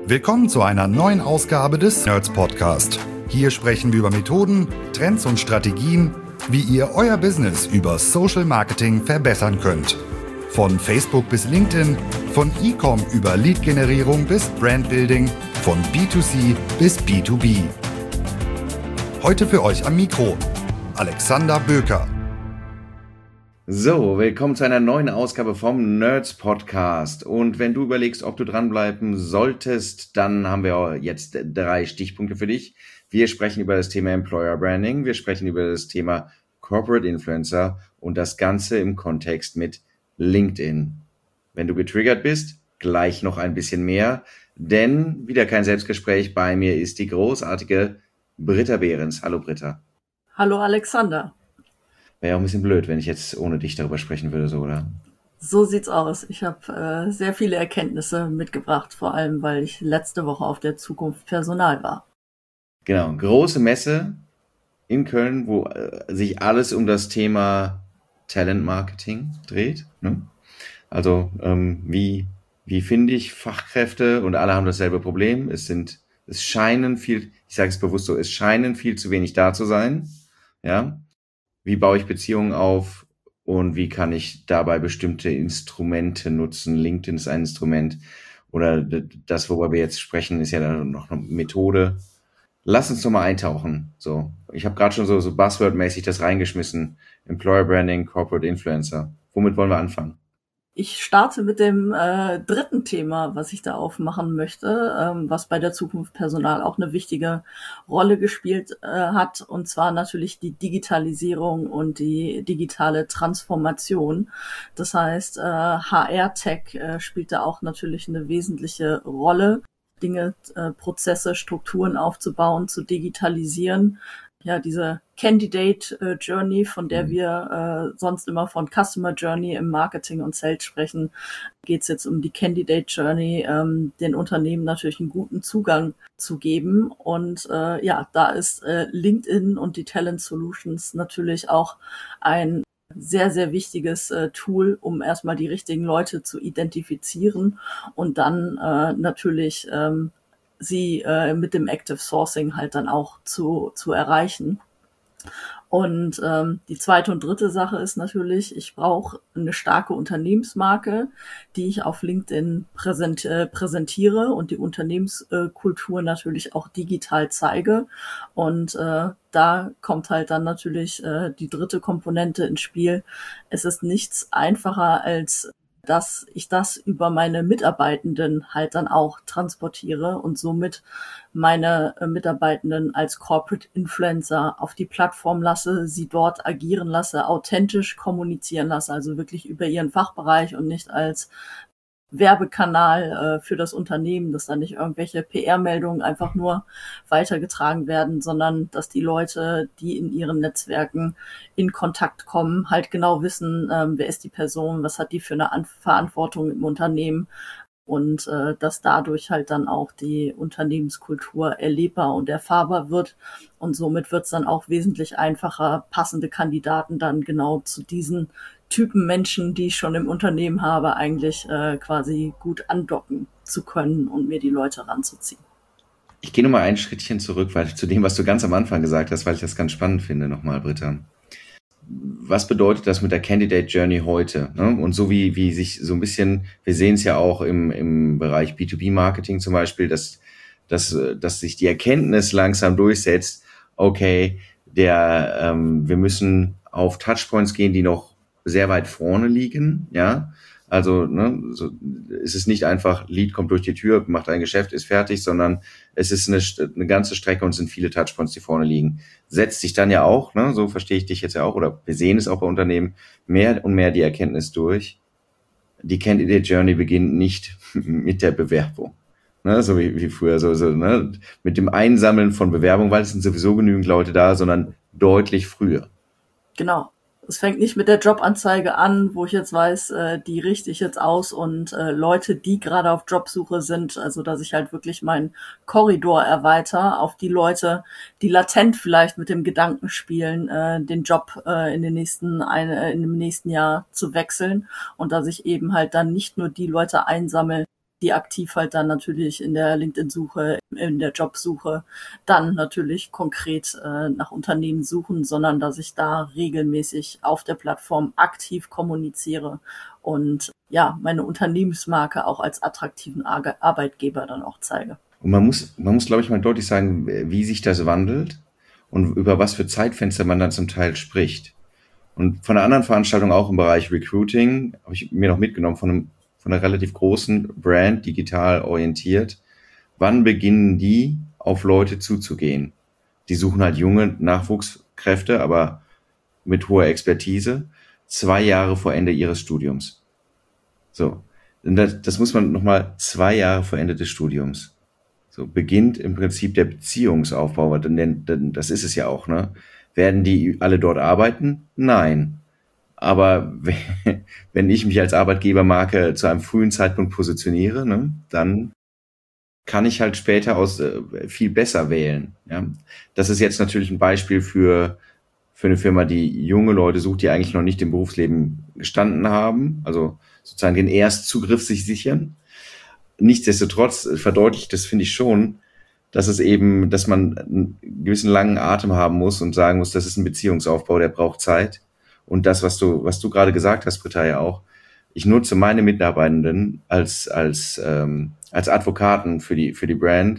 Willkommen zu einer neuen Ausgabe des Nerds Podcast. Hier sprechen wir über Methoden, Trends und Strategien, wie ihr euer Business über Social Marketing verbessern könnt. Von Facebook bis LinkedIn, von E-Com über Lead-Generierung bis Brandbuilding, von B2C bis B2B. Heute für euch am Mikro Alexander Böker. So, willkommen zu einer neuen Ausgabe vom Nerds Podcast. Und wenn du überlegst, ob du dranbleiben solltest, dann haben wir jetzt 3 Stichpunkte für dich. Wir sprechen über das Thema Employer Branding, wir sprechen über das Thema Corporate Influencer und das Ganze im Kontext mit LinkedIn. Wenn du getriggert bist, gleich noch ein bisschen mehr, denn wieder kein Selbstgespräch. Bei mir ist die großartige Britta Behrens. Hallo Britta. Hallo Alexander. Wäre ja auch ein bisschen blöd, wenn ich jetzt ohne dich darüber sprechen würde, so, oder? So sieht's aus. Ich habe sehr viele Erkenntnisse mitgebracht, vor allem, weil ich letzte Woche auf der Zukunft Personal war. Genau, große Messe in Köln, wo sich alles um das Thema Talent Marketing dreht. Ne? Also wie finde ich Fachkräfte, und alle haben dasselbe Problem. Es scheinen viel zu wenig da zu sein. Ja. Wie baue ich Beziehungen auf und wie kann ich dabei bestimmte Instrumente nutzen? LinkedIn ist ein Instrument oder das, worüber wir jetzt sprechen, ist ja dann noch eine Methode. Lass uns doch mal eintauchen. So, ich habe gerade schon so Buzzword-mäßig das reingeschmissen. Employer Branding, Corporate Influencer. Womit wollen wir anfangen? Ich starte mit dem dritten Thema, was ich da aufmachen möchte, was bei der Zukunft Personal auch eine wichtige Rolle gespielt hat, und zwar natürlich die Digitalisierung und die digitale Transformation. Das heißt, HR-Tech spielt da auch natürlich eine wesentliche Rolle, Dinge, Prozesse, Strukturen aufzubauen, zu digitalisieren. Ja, diese Candidate Journey, von der wir sonst immer von Customer Journey im Marketing und Sales sprechen, geht's jetzt um die Candidate Journey, den Unternehmen natürlich einen guten Zugang zu geben. Und da ist LinkedIn und die Talent Solutions natürlich auch ein sehr, sehr wichtiges Tool, um erstmal die richtigen Leute zu identifizieren und dann natürlich sie mit dem Active Sourcing halt dann auch zu erreichen. Und die zweite und dritte Sache ist natürlich, ich brauche eine starke Unternehmensmarke, die ich auf LinkedIn präsentiere und die Unternehmenskultur natürlich auch digital zeige. Und da kommt halt dann natürlich die dritte Komponente ins Spiel. Es ist nichts einfacher, als dass ich das über meine Mitarbeitenden halt dann auch transportiere und somit meine Mitarbeitenden als Corporate Influencer auf die Plattform lasse, sie dort agieren lasse, authentisch kommunizieren lasse, also wirklich über ihren Fachbereich und nicht als Werbekanal für das Unternehmen, dass da nicht irgendwelche PR-Meldungen einfach nur weitergetragen werden, sondern dass die Leute, die in ihren Netzwerken in Kontakt kommen, halt genau wissen, wer ist die Person, was hat die für eine Verantwortung im Unternehmen, und dass dadurch halt dann auch die Unternehmenskultur erlebbar und erfahrbar wird, und somit wird es dann auch wesentlich einfacher, passende Kandidaten dann genau zu diesen Typen Menschen, die ich schon im Unternehmen habe, eigentlich quasi gut andocken zu können und mir die Leute ranzuziehen. Ich gehe nochmal ein Schrittchen zurück, weil zu dem, was du ganz am Anfang gesagt hast, weil ich das ganz spannend finde, nochmal, Britta. Was bedeutet das mit der Candidate Journey heute? Ne? Und so wie sich so ein bisschen, wir sehen es ja auch im Bereich B2B-Marketing zum Beispiel, dass sich die Erkenntnis langsam durchsetzt, okay, wir müssen auf Touchpoints gehen, die noch sehr weit vorne liegen, ja. Also so ist es nicht einfach, Lead kommt durch die Tür, macht ein Geschäft, ist fertig, sondern es ist eine ganze Strecke und es sind viele Touchpoints, die vorne liegen. Setzt sich dann ja auch, ne, so verstehe ich dich jetzt ja auch, oder wir sehen es auch bei Unternehmen, mehr und mehr die Erkenntnis durch. Die Candidate Journey beginnt nicht mit der Bewerbung, ne, so wie früher, ne, mit dem Einsammeln von Bewerbungen, weil es sind sowieso genügend Leute da, sondern deutlich früher. Genau. Es fängt nicht mit der Jobanzeige an, wo ich jetzt weiß, die richte ich jetzt aus, und Leute, die gerade auf Jobsuche sind, also dass ich halt wirklich meinen Korridor erweitere auf die Leute, die latent vielleicht mit dem Gedanken spielen, den Job in dem nächsten Jahr zu wechseln, und dass ich eben halt dann nicht nur die Leute einsammle, die aktiv halt dann natürlich in der LinkedIn-Suche, in der Jobsuche dann natürlich konkret nach Unternehmen suchen, sondern dass ich da regelmäßig auf der Plattform aktiv kommuniziere und ja, meine Unternehmensmarke auch als attraktiven Arbeitgeber dann auch zeige. Und man muss, glaube ich, mal deutlich sagen, wie sich das wandelt und über was für Zeitfenster man dann zum Teil spricht. Und von einer anderen Veranstaltung auch im Bereich Recruiting habe ich mir noch mitgenommen von einer relativ großen Brand, digital orientiert. Wann beginnen die, auf Leute zuzugehen? Die suchen halt junge Nachwuchskräfte, aber mit hoher Expertise, 2 Jahre vor Ende ihres Studiums. So, und das muss man nochmal 2 Jahre vor Ende des Studiums. So beginnt im Prinzip der Beziehungsaufbau, denn das ist es ja auch, ne? Werden die alle dort arbeiten? Nein. Aber wenn ich mich als Arbeitgebermarke zu einem frühen Zeitpunkt positioniere, ne, dann kann ich halt später viel besser wählen. Ja? Das ist jetzt natürlich ein Beispiel für eine Firma, die junge Leute sucht, die eigentlich noch nicht im Berufsleben gestanden haben, also sozusagen den Erstzugriff sich sichern. Nichtsdestotrotz verdeutlicht das, finde ich schon, dass man einen gewissen langen Atem haben muss und sagen muss, das ist ein Beziehungsaufbau, der braucht Zeit. Und das, was du gerade gesagt hast, Britta, ja auch, ich nutze meine Mitarbeitenden als Advokaten für die Brand.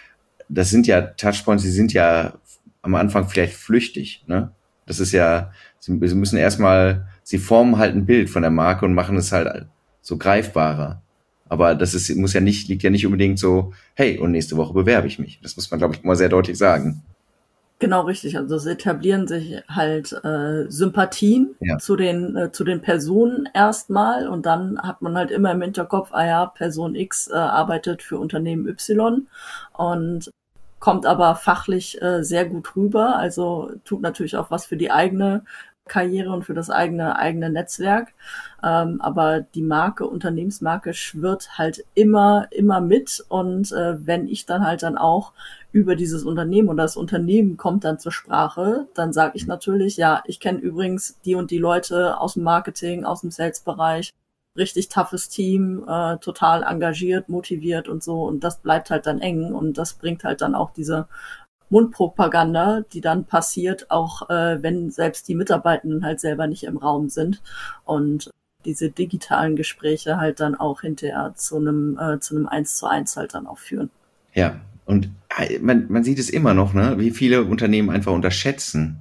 Das sind ja Touchpoints, die sind ja am Anfang vielleicht flüchtig, ne? Das ist ja, sie müssen sie formen halt ein Bild von der Marke und machen es halt so greifbarer. Aber liegt ja nicht unbedingt so, hey, und nächste Woche bewerbe ich mich. Das muss man, glaube ich, immer sehr deutlich sagen. Genau, richtig. Also es etablieren sich halt Sympathien zu den Personen erstmal und dann hat man halt immer im Hinterkopf, Person X arbeitet für Unternehmen Y und kommt aber fachlich sehr gut rüber, also tut natürlich auch was für die eigene Karriere und für das eigene Netzwerk. Aber die Unternehmensmarke schwirrt halt immer mit und wenn ich dann halt dann auch über dieses Unternehmen und das Unternehmen kommt dann zur Sprache, dann sage ich natürlich, ja, ich kenne übrigens die und die Leute aus dem Marketing, aus dem Sales-Bereich, richtig toughes Team, total engagiert, motiviert und so und das bleibt halt dann eng und das bringt halt dann auch diese Mundpropaganda, die dann passiert, auch wenn selbst die Mitarbeitenden halt selber nicht im Raum sind und diese digitalen Gespräche halt dann auch hinterher zu einem 1:1 halt dann auch führen. Ja, und man sieht es immer noch, ne, wie viele Unternehmen einfach unterschätzen,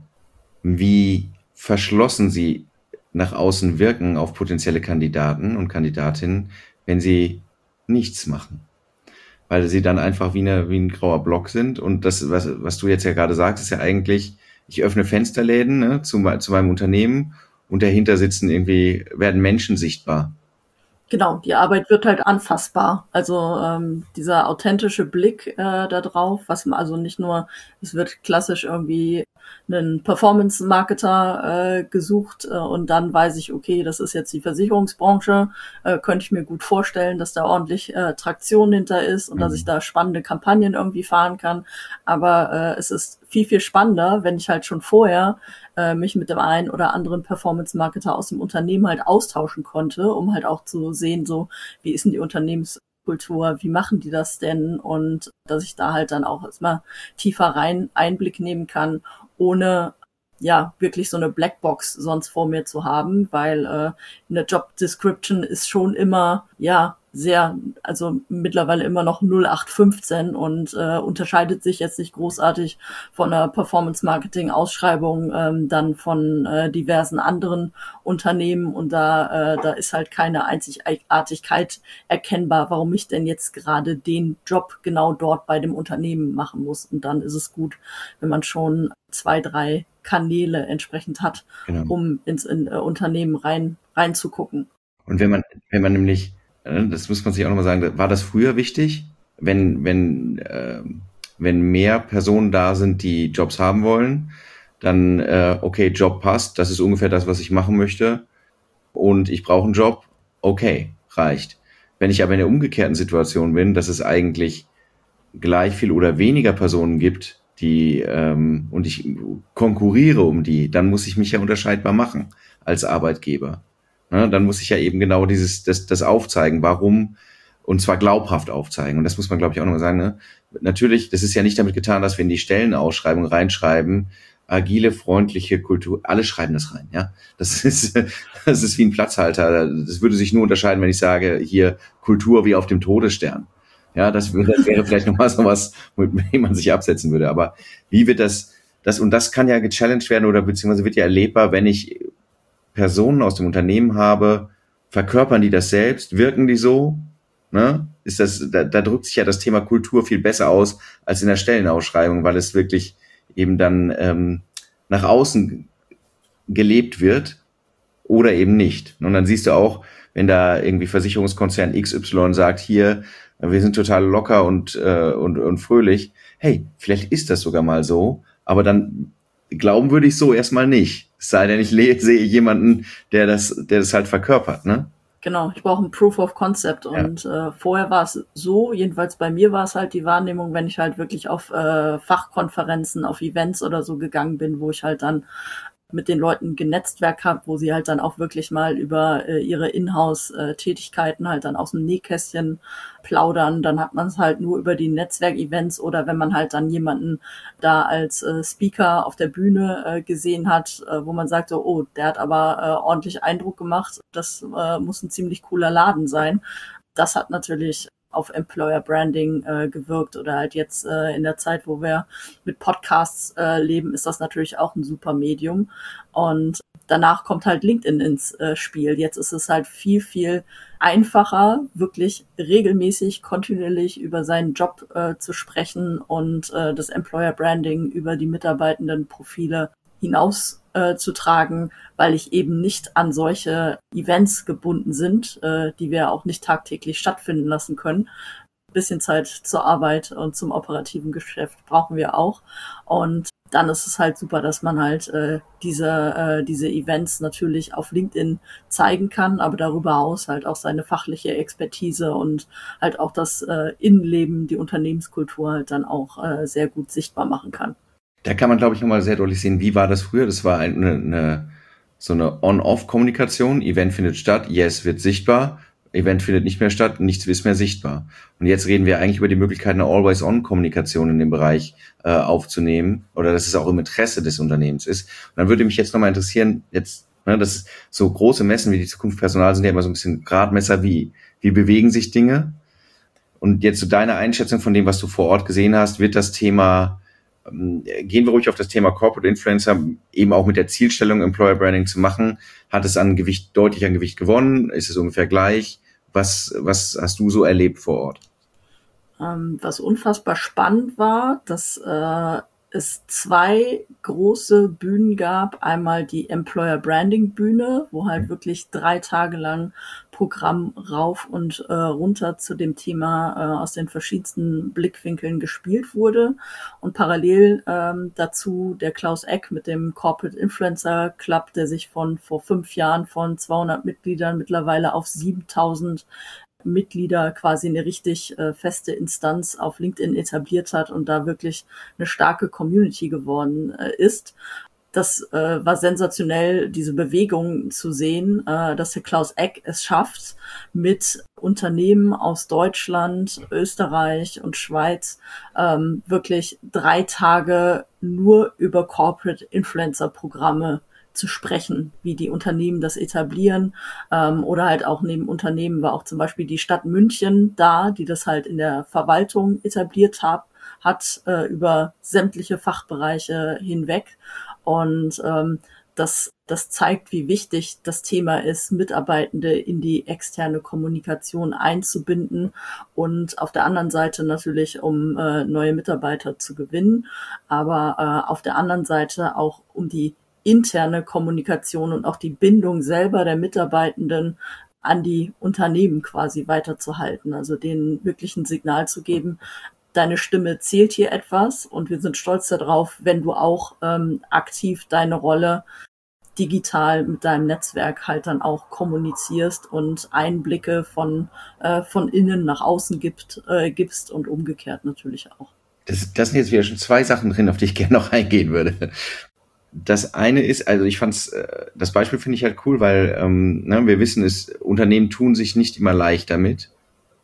wie verschlossen sie nach außen wirken auf potenzielle Kandidaten und Kandidatinnen, wenn sie nichts machen. Weil sie dann einfach wie ein grauer Block sind. Und das, was du jetzt ja gerade sagst, ist ja eigentlich, ich öffne Fensterläden, ne, zu meinem Unternehmen und dahinter werden Menschen sichtbar. Genau, die Arbeit wird halt anfassbar. Also dieser authentische Blick da drauf, was man also nicht nur, es wird klassisch irgendwie einen Performance-Marketer gesucht und dann weiß ich, okay, das ist jetzt die Versicherungsbranche, könnte ich mir gut vorstellen, dass da ordentlich Traktion hinter ist und dass ich da spannende Kampagnen irgendwie fahren kann. Aber es ist viel, viel spannender, wenn ich halt schon vorher mich mit dem einen oder anderen Performance-Marketer aus dem Unternehmen halt austauschen konnte, um halt auch zu sehen, so, wie ist denn die Unternehmenskultur, wie machen die das denn? Und dass ich da halt dann auch erstmal tiefer rein Einblick nehmen kann, ohne ja wirklich so eine Blackbox sonst vor mir zu haben, weil eine Job Description ist schon immer also mittlerweile immer noch 0815 und unterscheidet sich jetzt nicht großartig von einer Performance-Marketing-Ausschreibung dann von diversen anderen Unternehmen und da ist halt keine Einzigartigkeit erkennbar, warum ich denn jetzt gerade den Job genau dort bei dem Unternehmen machen muss. Und dann ist es gut, wenn man schon 2, 3 Kanäle entsprechend hat, um ins Unternehmen reinzugucken. Und wenn man nämlich, das muss man sich auch nochmal sagen, war das früher wichtig, wenn mehr Personen da sind, die Jobs haben wollen, dann okay, Job passt, das ist ungefähr das, was ich machen möchte und ich brauche einen Job, okay, reicht. Wenn ich aber in der umgekehrten Situation bin, dass es eigentlich gleich viel oder weniger Personen gibt, und ich konkurriere um die, dann muss ich mich ja unterscheidbar machen als Arbeitgeber. Ne, dann muss ich ja eben genau das aufzeigen, warum und zwar glaubhaft aufzeigen. Und das muss man, glaube ich, auch nochmal sagen. Ne? Natürlich, das ist ja nicht damit getan, dass wir in die Stellenausschreibung reinschreiben, agile, freundliche Kultur, alle schreiben das rein, ja. Das ist wie ein Platzhalter. Das würde sich nur unterscheiden, wenn ich sage, hier Kultur wie auf dem Todesstern. Ja, das wäre vielleicht nochmal so was, mit dem man sich absetzen würde. Aber wie wird das kann ja gechallenged werden oder beziehungsweise wird ja erlebbar, wenn ich Personen aus dem Unternehmen habe, verkörpern die das selbst, wirken die so, ne? Da drückt sich ja das Thema Kultur viel besser aus als in der Stellenausschreibung, weil es wirklich eben dann nach außen gelebt wird oder eben nicht. Und dann siehst du auch, wenn da irgendwie Versicherungskonzern XY sagt, hier, wir sind total locker und fröhlich, hey, vielleicht ist das sogar mal so, aber dann glauben würde ich so erstmal nicht. Es sei denn, ich sehe jemanden, der das halt verkörpert, ne? Genau, ich brauche ein Proof of Concept und vorher war es so, jedenfalls bei mir war es halt die Wahrnehmung, wenn ich halt wirklich auf Fachkonferenzen, auf Events oder so gegangen bin, wo ich halt dann mit den Leuten genetzwerkt habe, wo sie halt dann auch wirklich mal über ihre Inhouse-Tätigkeiten halt dann aus dem Nähkästchen plaudern. Dann hat man es halt nur über die Netzwerkevents oder wenn man halt dann jemanden da als Speaker auf der Bühne gesehen hat, wo man sagt so, oh, der hat aber ordentlich Eindruck gemacht. Das muss ein ziemlich cooler Laden sein. Das hat natürlich auf Employer Branding gewirkt oder halt jetzt in der Zeit, wo wir mit Podcasts leben, ist das natürlich auch ein super Medium. Und danach kommt halt LinkedIn ins Spiel. Jetzt ist es halt viel, viel einfacher, wirklich regelmäßig, kontinuierlich über seinen Job zu sprechen und das Employer Branding über die mitarbeitenden Profile hinaus zu tragen, weil ich eben nicht an solche Events gebunden sind, die wir auch nicht tagtäglich stattfinden lassen können. Ein bisschen Zeit zur Arbeit und zum operativen Geschäft brauchen wir auch. Und dann ist es halt super, dass man halt diese Events natürlich auf LinkedIn zeigen kann, aber darüber hinaus halt auch seine fachliche Expertise und halt auch das Innenleben, die Unternehmenskultur halt dann auch sehr gut sichtbar machen kann. Da kann man, glaube ich, nochmal sehr deutlich sehen, wie war das früher? Das war so eine On-Off-Kommunikation. Event findet statt, yes, wird sichtbar. Event findet nicht mehr statt, nichts ist mehr sichtbar. Und jetzt reden wir eigentlich über die Möglichkeit, eine Always-On-Kommunikation in dem Bereich aufzunehmen oder dass es auch im Interesse des Unternehmens ist. Und dann würde mich jetzt nochmal interessieren, das ist so große Messen wie die Zukunft Personal sind ja immer so ein bisschen Gradmesser, wie bewegen sich Dinge? Und jetzt so deine Einschätzung von dem, was du vor Ort gesehen hast, wird das Thema gehen wir ruhig auf das Thema Corporate Influencer, eben auch mit der Zielstellung Employer Branding zu machen. Hat es deutlich an Gewicht gewonnen? Ist es ungefähr gleich? Was hast du so erlebt vor Ort? Was unfassbar spannend war, dass es 2 große Bühnen gab. Einmal die Employer Branding Bühne, wo halt wirklich 3 Tage lang Programm rauf und runter zu dem Thema aus den verschiedensten Blickwinkeln gespielt wurde. Und parallel dazu der Klaus Eck mit dem Corporate Influencer Club, der sich vor 5 Jahren von 200 Mitgliedern mittlerweile auf 7.000 Mitglieder quasi eine richtig feste Instanz auf LinkedIn etabliert hat und da wirklich eine starke Community geworden ist. Das war sensationell, diese Bewegung zu sehen, dass der Klaus Eck es schafft, mit Unternehmen aus Deutschland, Österreich und Schweiz wirklich 3 Tage nur über Corporate Influencer Programme zu sprechen, wie die Unternehmen das etablieren, oder halt auch neben Unternehmen war auch zum Beispiel die Stadt München da, die das halt in der Verwaltung etabliert hat über sämtliche Fachbereiche hinweg. Und das zeigt, wie wichtig das Thema ist, Mitarbeitende in die externe Kommunikation einzubinden und auf der anderen Seite natürlich, um neue Mitarbeiter zu gewinnen, aber auf der anderen Seite auch um die interne Kommunikation und auch die Bindung selber der Mitarbeitenden an die Unternehmen quasi weiterzuhalten, also denen wirklich ein Signal zu geben, deine Stimme zählt hier etwas und wir sind stolz darauf, wenn du auch aktiv deine Rolle digital mit deinem Netzwerk halt dann auch kommunizierst und Einblicke von innen nach außen gibst und umgekehrt natürlich auch. Das sind jetzt wieder schon 2 Sachen drin, auf die ich gerne noch eingehen würde. Das eine ist, also das Beispiel finde ich halt cool, weil wir wissen, Unternehmen tun sich nicht immer leicht damit.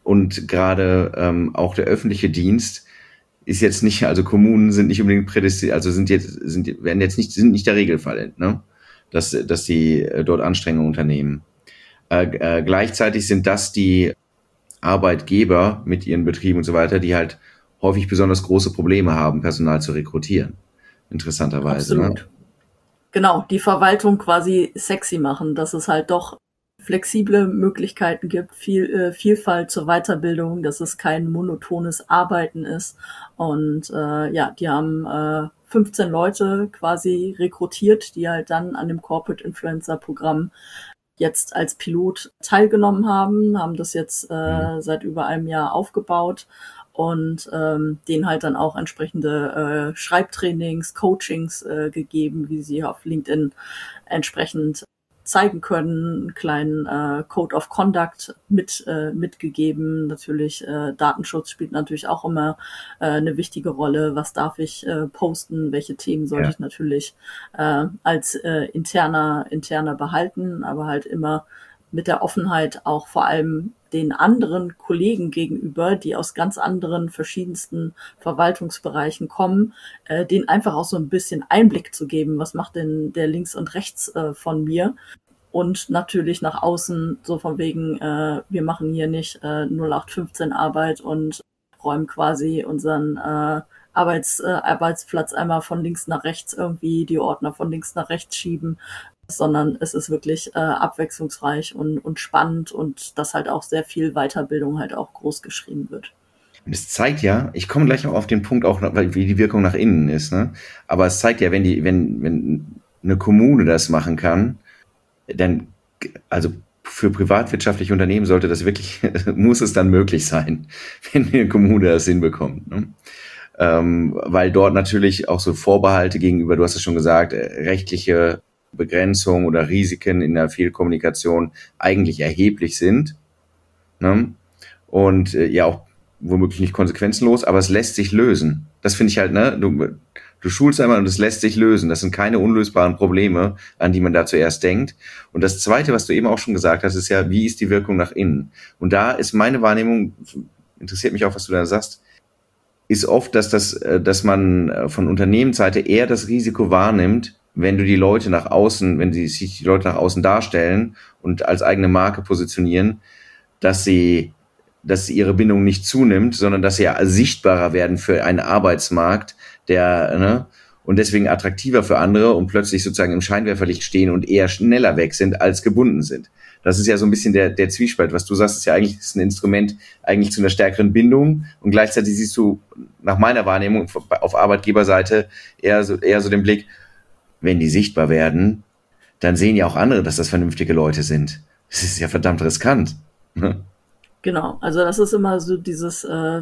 Und gerade auch der öffentliche Dienst ist jetzt nicht, also Kommunen sind nicht unbedingt prädestiniert, also sind nicht der Regelfall, ne? Dass die dort Anstrengungen unternehmen. Gleichzeitig sind das die Arbeitgeber mit ihren Betrieben und so weiter, die halt häufig besonders große Probleme haben, Personal zu rekrutieren. Interessanterweise. Absolut. Ne? Genau, die Verwaltung quasi sexy machen, dass es halt doch flexible Möglichkeiten gibt, Vielfalt zur Weiterbildung, dass es kein monotones Arbeiten ist. Und die haben 15 Leute quasi rekrutiert, die halt dann an dem Corporate Influencer Programm jetzt als Pilot teilgenommen haben das jetzt seit über einem Jahr aufgebaut und denen halt dann auch entsprechende Schreibtrainings, Coachings gegeben, wie sie auf LinkedIn entsprechend zeigen können, einen kleinen Code of Conduct mitgegeben. Natürlich Datenschutz spielt natürlich auch immer eine wichtige Rolle. Was darf ich posten? Welche Themen sollte ich natürlich als interner behalten, aber halt immer mit der Offenheit auch vor allem den anderen Kollegen gegenüber, die aus ganz anderen, verschiedensten Verwaltungsbereichen kommen, denen einfach auch so ein bisschen Einblick zu geben, was macht denn der links und rechts von mir? Und natürlich nach außen so von wegen, wir machen hier nicht 0815 Arbeit und räumen quasi unseren Arbeitsplatz einmal von links nach rechts irgendwie, die Ordner von links nach rechts schieben, sondern es ist wirklich abwechslungsreich und spannend und dass halt auch sehr viel Weiterbildung halt auch groß geschrieben wird. Und es zeigt ja, ich komme gleich auch auf den Punkt, auch wie die Wirkung nach innen ist, ne? Aber es zeigt ja, wenn eine Kommune das machen kann, dann, also für privatwirtschaftliche Unternehmen sollte das wirklich, muss es dann möglich sein, wenn eine Kommune das hinbekommt, ne? Weil dort natürlich auch so Vorbehalte gegenüber, du hast es schon gesagt, rechtliche Begrenzungen oder Risiken in der Fehlkommunikation eigentlich erheblich sind, ne? Und auch womöglich nicht konsequenzenlos, aber es lässt sich lösen. Das finde ich halt, ne? Du schulst einmal und es lässt sich lösen. Das sind keine unlösbaren Probleme, an die man da zuerst denkt. Und das Zweite, was du eben auch schon gesagt hast, ist ja, wie ist die Wirkung nach innen? Und da ist meine Wahrnehmung, interessiert mich auch, was du da sagst, ist oft, dass man von Unternehmensseite eher das Risiko wahrnimmt, wenn sich die Leute nach außen darstellen und als eigene Marke positionieren, dass ihre Bindung nicht zunimmt, sondern dass sie ja sichtbarer werden für einen Arbeitsmarkt, und deswegen attraktiver für andere und plötzlich sozusagen im Scheinwerferlicht stehen und eher schneller weg sind, als gebunden sind. Das ist ja so ein bisschen der Zwiespalt. Was du sagst, ist ja eigentlich ein Instrument eigentlich zu einer stärkeren Bindung und gleichzeitig siehst du nach meiner Wahrnehmung auf Arbeitgeberseite eher so den Blick, wenn die sichtbar werden, dann sehen ja auch andere, dass das vernünftige Leute sind. Das ist ja verdammt riskant. Genau, also das ist immer so dieses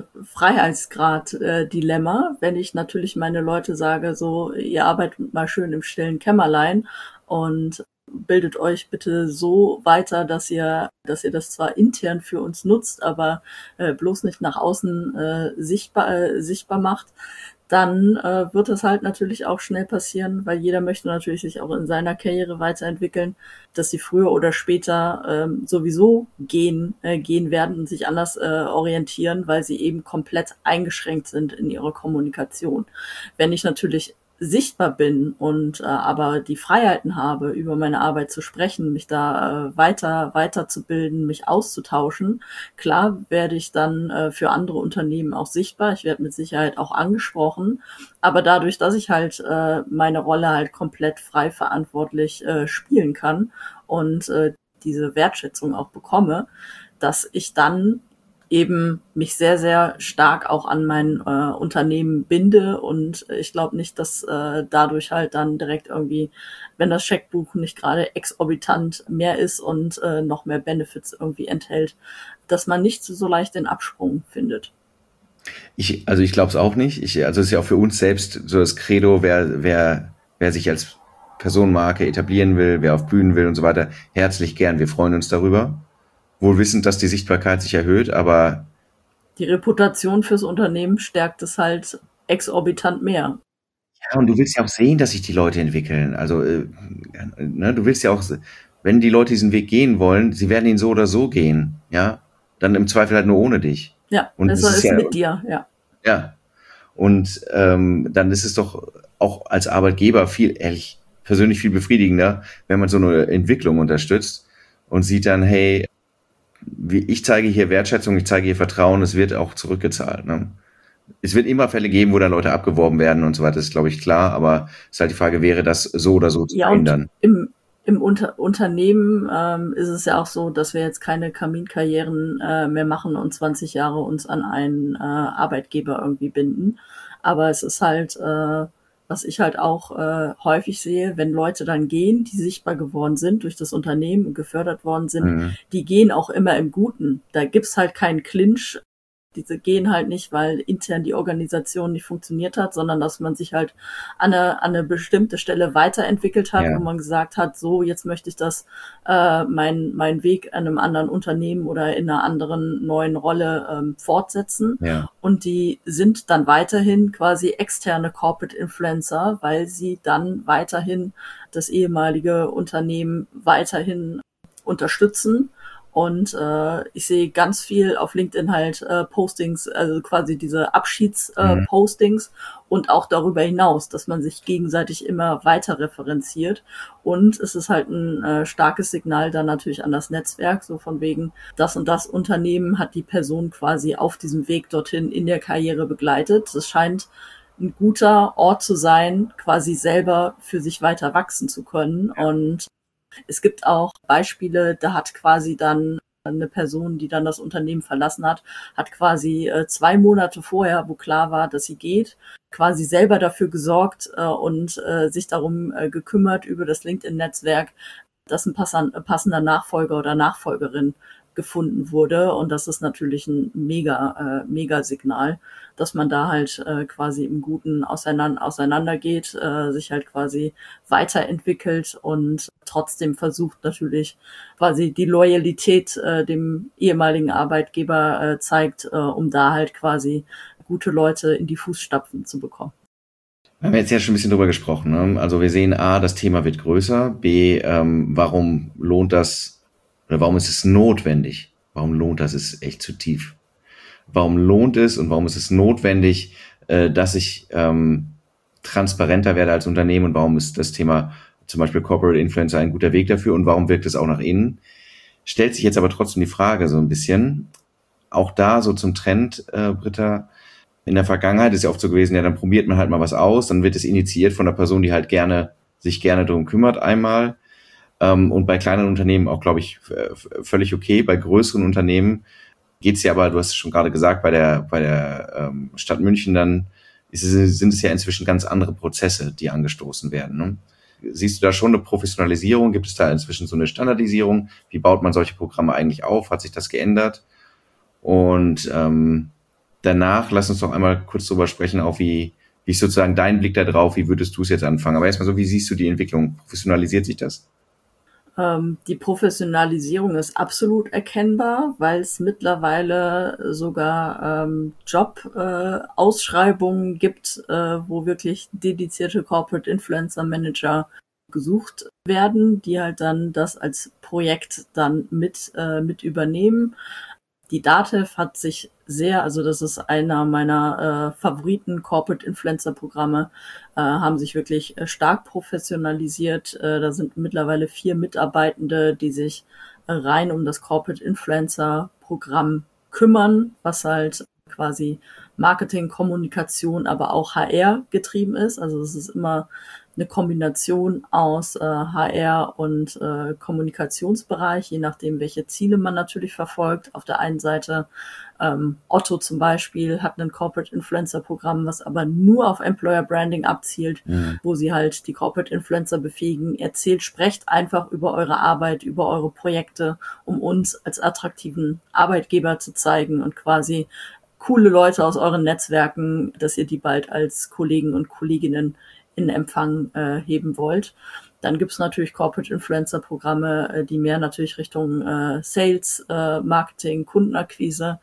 Freiheitsgrad-Dilemma, wenn ich natürlich meine Leute sage, so, ihr arbeitet mal schön im stillen Kämmerlein und bildet euch bitte so weiter, dass ihr das zwar intern für uns nutzt, aber bloß nicht nach außen sichtbar macht, dann wird es halt natürlich auch schnell passieren, weil jeder möchte natürlich sich auch in seiner Karriere weiterentwickeln, dass sie früher oder später sowieso gehen werden und sich anders orientieren, weil sie eben komplett eingeschränkt sind in ihrer Kommunikation. Wenn ich natürlich sichtbar bin und aber die Freiheiten habe, über meine Arbeit zu sprechen, mich da weiterzubilden, mich auszutauschen. Klar werde ich dann für andere Unternehmen auch sichtbar. Ich werde mit Sicherheit auch angesprochen. Aber dadurch, dass ich halt meine Rolle halt komplett frei verantwortlich spielen kann und diese Wertschätzung auch bekomme, dass ich dann eben mich sehr, sehr stark auch an mein Unternehmen binde und ich glaube nicht, dass dadurch halt dann direkt irgendwie, wenn das Scheckbuch nicht gerade exorbitant mehr ist und noch mehr Benefits irgendwie enthält, dass man nicht so leicht den Absprung findet. Ich glaube es auch nicht. Es ist ja auch für uns selbst so das Credo, wer sich als Personenmarke etablieren will, wer auf Bühnen will und so weiter, herzlich gern. Wir freuen uns darüber. Wohl wissend, dass die Sichtbarkeit sich erhöht, aber die Reputation fürs Unternehmen stärkt es halt exorbitant mehr. Ja, und du willst ja auch sehen, dass sich die Leute entwickeln. Also, du willst ja auch, wenn die Leute diesen Weg gehen wollen, sie werden ihn so oder so gehen, ja. dann im Zweifel halt nur ohne dich. Ja, und es ist mit dir, ja. Ja. Und dann ist es doch auch als Arbeitgeber persönlich viel befriedigender, wenn man so eine Entwicklung unterstützt und sieht dann, hey, ich zeige hier Wertschätzung, ich zeige hier Vertrauen, es wird auch zurückgezahlt. Ne? Es wird immer Fälle geben, wo dann Leute abgeworben werden und so weiter, das ist, glaube ich, klar, aber es ist halt die Frage, wäre das so oder so zu verhindern? Im Unternehmen ist es ja auch so, dass wir jetzt keine Kaminkarrieren mehr machen und 20 Jahre uns an einen Arbeitgeber irgendwie binden. Aber es ist halt, was ich halt auch häufig sehe, wenn Leute dann gehen, die sichtbar geworden sind durch das Unternehmen und gefördert worden sind, die gehen auch immer im Guten. Da gibt's halt keinen Clinch. Diese gehen halt nicht, weil intern die Organisation nicht funktioniert hat, sondern dass man sich halt an eine bestimmte Stelle weiterentwickelt hat, wo man gesagt hat, so, jetzt möchte ich das, mein Weg an einem anderen Unternehmen oder in einer anderen neuen Rolle fortsetzen. Ja. Und die sind dann weiterhin quasi externe Corporate Influencer, weil sie dann weiterhin das ehemalige Unternehmen weiterhin unterstützen. Und ich sehe ganz viel auf LinkedIn halt Postings, also quasi diese Abschiedspostings und auch darüber hinaus, dass man sich gegenseitig immer weiter referenziert. Und es ist halt ein starkes Signal dann natürlich an das Netzwerk, so von wegen, das und das Unternehmen hat die Person quasi auf diesem Weg dorthin in der Karriere begleitet. Das scheint ein guter Ort zu sein, quasi selber für sich weiter wachsen zu können. Und es gibt auch Beispiele, da hat quasi dann eine Person, die dann das Unternehmen verlassen hat quasi 2 Monate vorher, wo klar war, dass sie geht, quasi selber dafür gesorgt und sich darum gekümmert über das LinkedIn-Netzwerk, dass ein passender Nachfolger oder Nachfolgerin gefunden wurde. Und das ist natürlich ein mega Signal, dass man da halt quasi im Guten auseinandergeht, sich halt quasi weiterentwickelt und trotzdem versucht natürlich quasi die Loyalität dem ehemaligen Arbeitgeber zeigt, um da halt quasi gute Leute in die Fußstapfen zu bekommen. Wir haben jetzt ja schon ein bisschen drüber gesprochen. Ne? Also wir sehen A, das Thema wird größer. B, warum lohnt das oder warum ist es notwendig? Warum lohnt das? Ist echt zu tief. Warum lohnt es und warum ist es notwendig, dass ich transparenter werde als Unternehmen und warum ist das Thema zum Beispiel Corporate Influencer ein guter Weg dafür und warum wirkt es auch nach innen? Stellt sich jetzt aber trotzdem die Frage so ein bisschen, auch da so zum Trend, Britta, in der Vergangenheit ist ja oft so gewesen, ja, dann probiert man halt mal was aus, dann wird es initiiert von einer Person, die halt sich gerne darum kümmert einmal. Und bei kleinen Unternehmen auch, glaube ich, völlig okay. Bei größeren Unternehmen geht's ja aber, du hast es schon gerade gesagt, bei der Stadt München dann sind es ja inzwischen ganz andere Prozesse, die angestoßen werden. Ne? Siehst du da schon eine Professionalisierung? Gibt es da inzwischen so eine Standardisierung? Wie baut man solche Programme eigentlich auf? Hat sich das geändert? Und danach, lass uns doch einmal kurz drüber sprechen, auch wie ist sozusagen dein Blick da drauf, wie würdest du es jetzt anfangen? Aber erstmal so, wie siehst du die Entwicklung? Professionalisiert sich das? Die Professionalisierung ist absolut erkennbar, weil es mittlerweile sogar Job-Ausschreibungen gibt, wo wirklich dedizierte Corporate Influencer Manager gesucht werden, die halt dann das als Projekt dann mit übernehmen. Die DATEV hat sich also das ist einer meiner Favoriten Corporate Influencer Programme, haben sich wirklich stark professionalisiert. Da sind mittlerweile 4 Mitarbeitende, die sich rein um das Corporate Influencer Programm kümmern, was halt quasi Marketing, Kommunikation, aber auch HR getrieben ist. Also es ist immer eine Kombination aus HR und Kommunikationsbereich, je nachdem, welche Ziele man natürlich verfolgt. Auf der einen Seite Otto zum Beispiel hat ein Corporate Influencer Programm, was aber nur auf Employer Branding abzielt, wo sie halt die Corporate Influencer befähigen. Sprecht einfach über eure Arbeit, über eure Projekte, um uns als attraktiven Arbeitgeber zu zeigen und quasi coole Leute aus euren Netzwerken, dass ihr die bald als Kollegen und Kolleginnen in Empfang heben wollt. Dann gibt's natürlich Corporate Influencer Programme, die mehr natürlich Richtung Sales, Marketing, Kundenakquise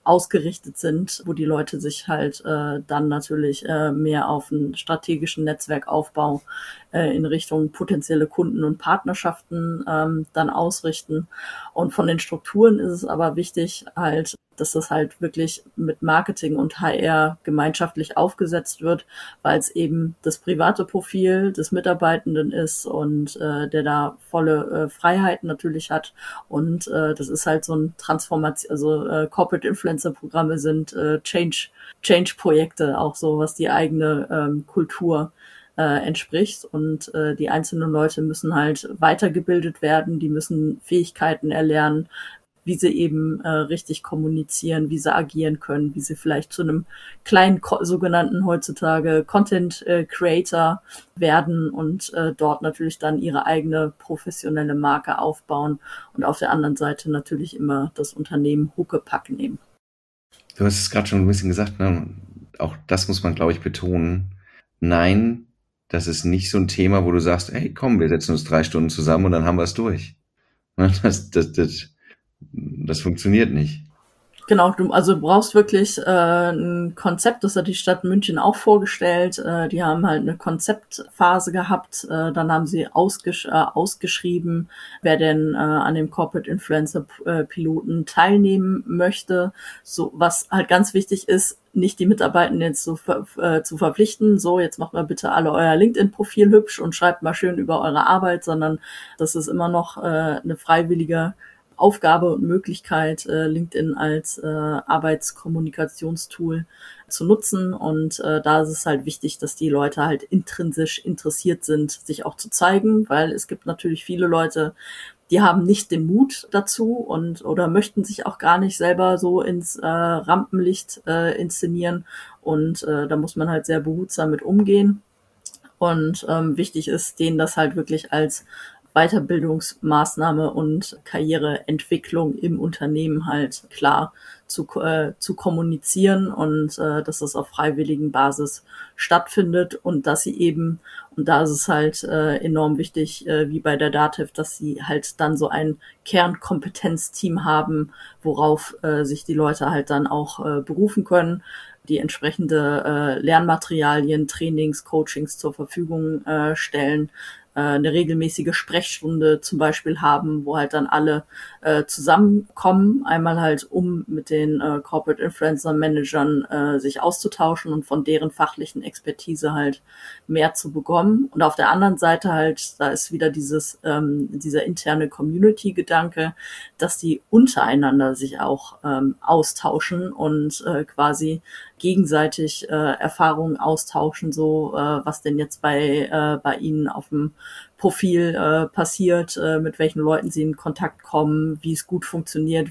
ausgerichtet sind, wo die Leute sich halt dann natürlich mehr auf einen strategischen Netzwerkaufbau in Richtung potenzielle Kunden und Partnerschaften dann ausrichten. Und von den Strukturen ist es aber wichtig halt, dass das halt wirklich mit Marketing und HR gemeinschaftlich aufgesetzt wird, weil es eben das private Profil des Mitarbeitenden ist und der da volle Freiheiten natürlich hat. Und das ist halt so ein Transformation, also Corporate Influencer Programme sind Change-Projekte, auch so, was die eigene Kultur entspricht. Und die einzelnen Leute müssen halt weitergebildet werden, die müssen Fähigkeiten erlernen, wie sie eben richtig kommunizieren, wie sie agieren können, wie sie vielleicht zu einem kleinen sogenannten heutzutage Content Creator werden und dort natürlich dann ihre eigene professionelle Marke aufbauen und auf der anderen Seite natürlich immer das Unternehmen Huckepack nehmen. Du hast es gerade schon ein bisschen gesagt, ne? Auch das muss man, glaube ich, betonen. Nein, das ist nicht so ein Thema, wo du sagst, hey, komm, wir setzen uns 3 Stunden zusammen und dann haben wir es durch. Das funktioniert nicht. Genau, du brauchst wirklich ein Konzept, das hat die Stadt München auch vorgestellt. Die haben halt eine Konzeptphase gehabt, dann haben sie ausgeschrieben, wer denn an dem Corporate Influencer Piloten teilnehmen möchte. So, was halt ganz wichtig ist, nicht die Mitarbeitenden jetzt zu verpflichten, so, jetzt macht mal bitte alle euer LinkedIn-Profil hübsch und schreibt mal schön über eure Arbeit, sondern das ist immer noch eine freiwillige Aufgabe und Möglichkeit, LinkedIn als Arbeitskommunikationstool zu nutzen. Und da ist es halt wichtig, dass die Leute halt intrinsisch interessiert sind, sich auch zu zeigen, weil es gibt natürlich viele Leute, die haben nicht den Mut dazu und oder möchten sich auch gar nicht selber so ins Rampenlicht inszenieren. Und da muss man halt sehr behutsam mit umgehen. Und wichtig ist, denen das halt wirklich als Weiterbildungsmaßnahme und Karriereentwicklung im Unternehmen halt klar zu kommunizieren und dass das auf freiwilligen Basis stattfindet und dass sie eben, und da ist es halt enorm wichtig, wie bei der DATEV, dass sie halt dann so ein Kernkompetenzteam haben, worauf sich die Leute halt dann auch berufen können, die entsprechende Lernmaterialien, Trainings, Coachings zur Verfügung stellen, eine regelmäßige Sprechstunde zum Beispiel haben, wo halt dann alle zusammenkommen, einmal halt um mit den Corporate Influencer Managern sich auszutauschen und von deren fachlichen Expertise halt mehr zu bekommen. Und auf der anderen Seite halt, da ist wieder dieser interne Community-Gedanke, dass die untereinander sich auch austauschen und quasi gegenseitig Erfahrungen austauschen, so was denn jetzt bei Ihnen auf dem Profil passiert, mit welchen Leuten Sie in Kontakt kommen, wie es gut funktioniert,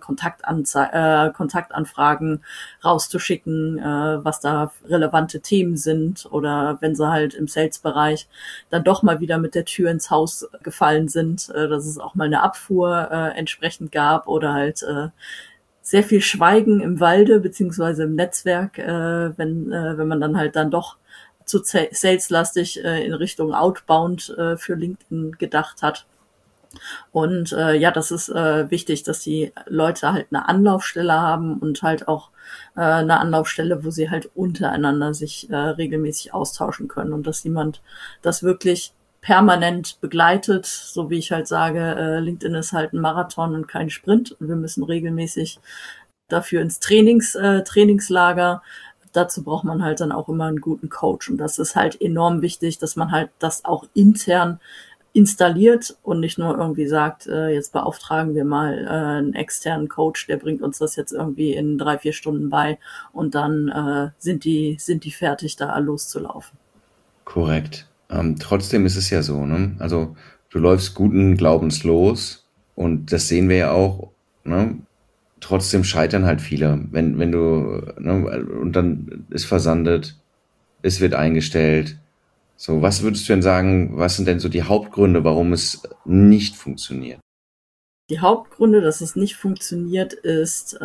Kontaktanfragen rauszuschicken, was da relevante Themen sind oder wenn sie halt im Sales-Bereich dann doch mal wieder mit der Tür ins Haus gefallen sind, dass es auch mal eine Abfuhr entsprechend gab oder halt sehr viel Schweigen im Walde beziehungsweise im Netzwerk, wenn man dann halt dann doch zu saleslastig in Richtung Outbound für LinkedIn gedacht hat. Und das ist wichtig, dass die Leute halt eine Anlaufstelle haben und halt auch eine Anlaufstelle, wo sie halt untereinander sich regelmäßig austauschen können und dass jemand das wirklich permanent begleitet, so wie ich halt sage, LinkedIn ist halt ein Marathon und kein Sprint und wir müssen regelmäßig dafür ins Trainingslager. Dazu braucht man halt dann auch immer einen guten Coach und das ist halt enorm wichtig, dass man halt das auch intern installiert und nicht nur irgendwie sagt, jetzt beauftragen wir mal einen externen Coach, der bringt uns das jetzt irgendwie in 3-4 Stunden bei und dann sind die fertig, da loszulaufen. Korrekt. Trotzdem ist es ja so, ne? Also du läufst guten Glaubens los und das sehen wir ja auch, ne? Trotzdem scheitern halt viele, wenn du, ne? Und dann ist versandet, es wird eingestellt. So, was würdest du denn sagen, was sind denn so die Hauptgründe, warum es nicht funktioniert? Die Hauptgründe, dass es nicht funktioniert, ist,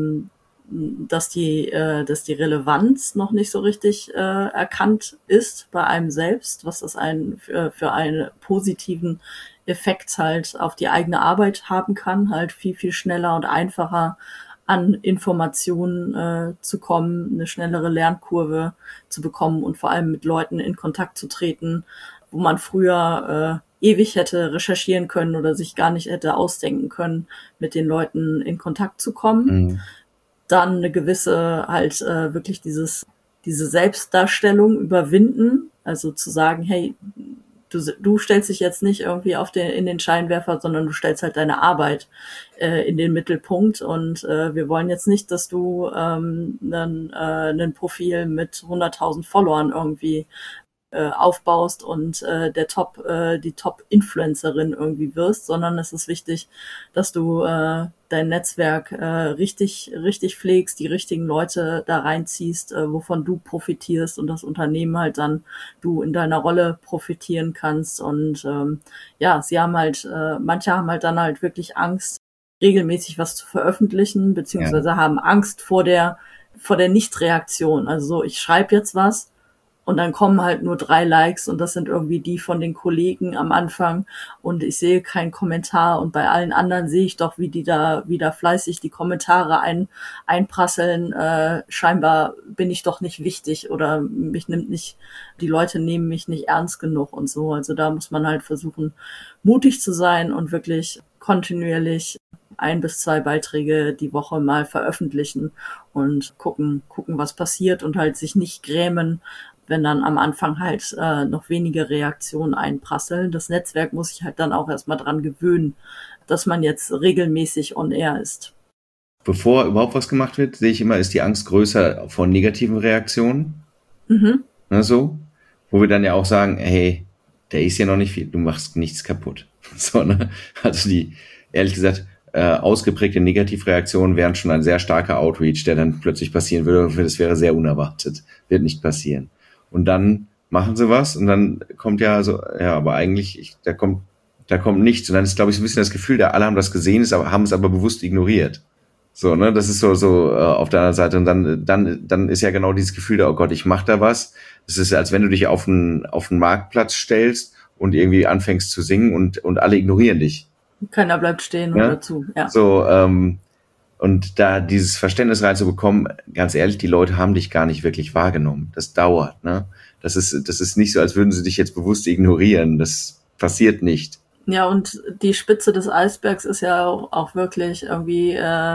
dass die Relevanz noch nicht so richtig erkannt ist bei einem selbst, was das für einen positiven Effekt halt auf die eigene Arbeit haben kann, halt viel, viel schneller und einfacher an Informationen zu kommen, eine schnellere Lernkurve zu bekommen und vor allem mit Leuten in Kontakt zu treten, wo man früher ewig hätte recherchieren können oder sich gar nicht hätte ausdenken können, mit den Leuten in Kontakt zu kommen. Mhm. Dann eine gewisse halt wirklich diese Selbstdarstellung überwinden, also zu sagen, hey, du stellst dich jetzt nicht irgendwie in den Scheinwerfer, sondern du stellst halt deine Arbeit in den Mittelpunkt und wir wollen jetzt nicht, dass du ein Profil mit 100.000 Followern irgendwie aufbaust und die Top-Influencerin irgendwie wirst, sondern es ist wichtig, dass du dein Netzwerk richtig pflegst, die richtigen Leute da reinziehst, wovon du profitierst und das Unternehmen halt dann du in deiner Rolle profitieren kannst. Und manche haben halt dann halt wirklich Angst, regelmäßig was zu veröffentlichen, beziehungsweise haben Angst vor der Nichtreaktion. Also so, ich schreibe jetzt was, und dann kommen halt nur 3 Likes und das sind irgendwie die von den Kollegen am Anfang und ich sehe keinen Kommentar und bei allen anderen sehe ich doch, wie da fleißig die Kommentare einprasseln. Scheinbar bin ich doch nicht wichtig oder die Leute nehmen mich nicht ernst genug und so. Also da muss man halt versuchen, mutig zu sein und wirklich kontinuierlich 1 bis 2 Beiträge die Woche mal veröffentlichen und gucken, was passiert und halt sich nicht grämen, wenn dann am Anfang halt noch wenige Reaktionen einprasseln. Das Netzwerk muss sich halt dann auch erstmal dran gewöhnen, dass man jetzt regelmäßig on air ist. Bevor überhaupt was gemacht wird, sehe ich immer, ist die Angst größer vor negativen Reaktionen. Mhm. Na, so, wo wir dann ja auch sagen, hey, der ist ja noch nicht viel, du machst nichts kaputt. So, ne? Also ehrlich gesagt, ausgeprägte Negativreaktionen wären schon ein sehr starker Outreach, der dann plötzlich passieren würde. Das wäre sehr unerwartet. Wird nicht passieren. Und dann machen sie was und dann kommt aber eigentlich, da kommt nichts. Und dann ist, glaube ich, so ein bisschen das Gefühl, alle haben das gesehen, haben es aber bewusst ignoriert. So, ne, das ist so auf der anderen Seite. Und dann ist ja genau dieses Gefühl oh Gott, ich mach da was. Das ist, als wenn du dich auf einen Marktplatz stellst und irgendwie anfängst zu singen und alle ignorieren dich. Keiner bleibt stehen oder zu. Ja. So, und da dieses Verständnis reinzubekommen, ganz ehrlich, die Leute haben dich gar nicht wirklich wahrgenommen. Das dauert, ne? Das ist nicht so, als würden sie dich jetzt bewusst ignorieren. Das passiert nicht. Ja, und die Spitze des Eisbergs ist ja auch wirklich irgendwie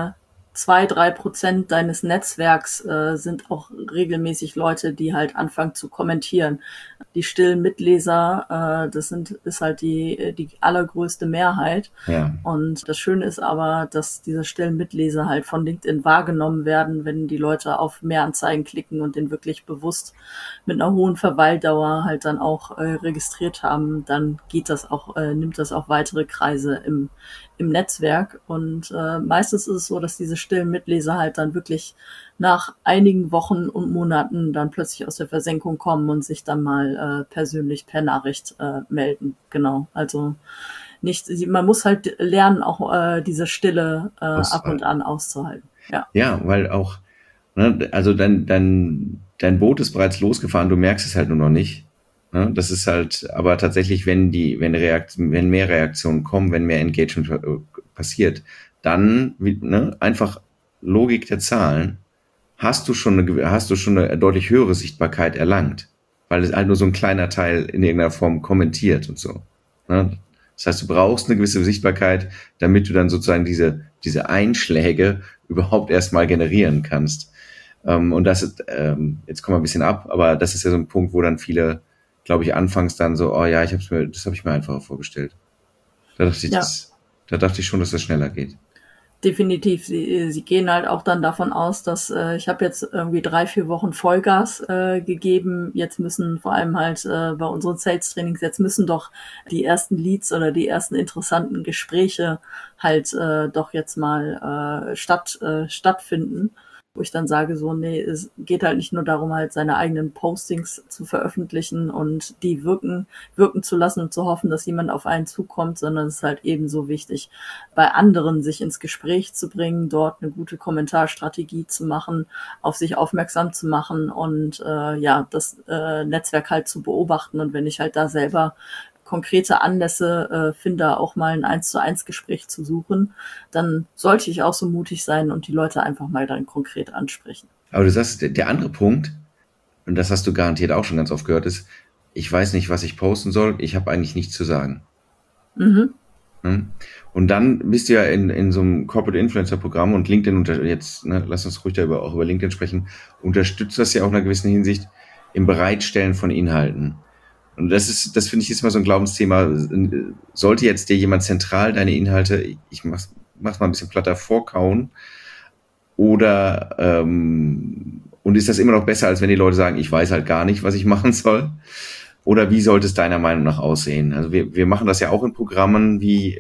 2-3% deines Netzwerks sind auch regelmäßig Leute, die halt anfangen zu kommentieren. Die stillen Mitleser, ist halt die allergrößte Mehrheit. Ja. Und das Schöne ist aber, dass diese stillen Mitleser halt von LinkedIn wahrgenommen werden, wenn die Leute auf Mehranzeigen klicken und den wirklich bewusst mit einer hohen Verweildauer halt dann auch registriert haben, dann nimmt das auch weitere Kreise im Netzwerk. Und meistens ist es so, dass diese stillen Mitleser halt dann wirklich nach einigen Wochen und Monaten dann plötzlich aus der Versenkung kommen und sich dann mal persönlich per Nachricht melden. Genau, also man muss halt lernen, auch diese Stille ab und an auszuhalten. Ja, weil auch, ne, also dein Boot ist bereits losgefahren, du merkst es halt nur noch nicht. Ne? Das ist halt, aber tatsächlich, wenn mehr Reaktionen kommen, wenn mehr Engagement passiert, dann, ne, einfach Logik der Zahlen, hast du schon eine deutlich höhere Sichtbarkeit erlangt, weil es halt nur so ein kleiner Teil in irgendeiner Form kommentiert und so. Ne? Das heißt, du brauchst eine gewisse Sichtbarkeit, damit du dann sozusagen diese Einschläge überhaupt erstmal generieren kannst. Und das ist, jetzt kommen wir ein bisschen ab, aber das ist ja so ein Punkt, wo dann viele, glaube ich, anfangs dann so, oh ja, das habe ich mir einfacher vorgestellt. Da dachte ich schon, dass das schneller geht. Definitiv. Sie gehen halt auch dann davon aus, dass ich habe jetzt irgendwie 3-4 Wochen Vollgas gegeben. Jetzt müssen vor allem halt bei unseren Sales-Trainings, jetzt müssen doch die ersten Leads oder die ersten interessanten Gespräche halt doch jetzt mal stattfinden. Wo ich dann sage so, nee, es geht halt nicht nur darum, halt seine eigenen Postings zu veröffentlichen und die wirken zu lassen und zu hoffen, dass jemand auf einen zukommt, sondern es ist halt ebenso wichtig, bei anderen sich ins Gespräch zu bringen, dort eine gute Kommentarstrategie zu machen, auf sich aufmerksam zu machen und das Netzwerk halt zu beobachten. Und wenn ich halt da selber konkrete Anlässe finde, auch mal ein 1:1 Gespräch zu suchen, dann sollte ich auch so mutig sein und die Leute einfach mal dann konkret ansprechen. Aber du sagst, der andere Punkt, und das hast du garantiert auch schon ganz oft gehört, ist, ich weiß nicht, was ich posten soll, ich habe eigentlich nichts zu sagen. Mhm. Und dann bist du ja in so einem Corporate Influencer Programm und LinkedIn jetzt, lass uns ruhig da auch über LinkedIn sprechen, unterstützt das ja auch in einer gewissen Hinsicht im Bereitstellen von Inhalten. Und das finde ich, ist immer so ein Glaubensthema. Sollte jetzt dir jemand zentral deine Inhalte, ich mach's mal ein bisschen platter, vorkauen, oder und ist das immer noch besser, als wenn die Leute sagen, ich weiß halt gar nicht, was ich machen soll? Oder wie sollte es deiner Meinung nach aussehen? Also wir machen das ja auch in Programmen.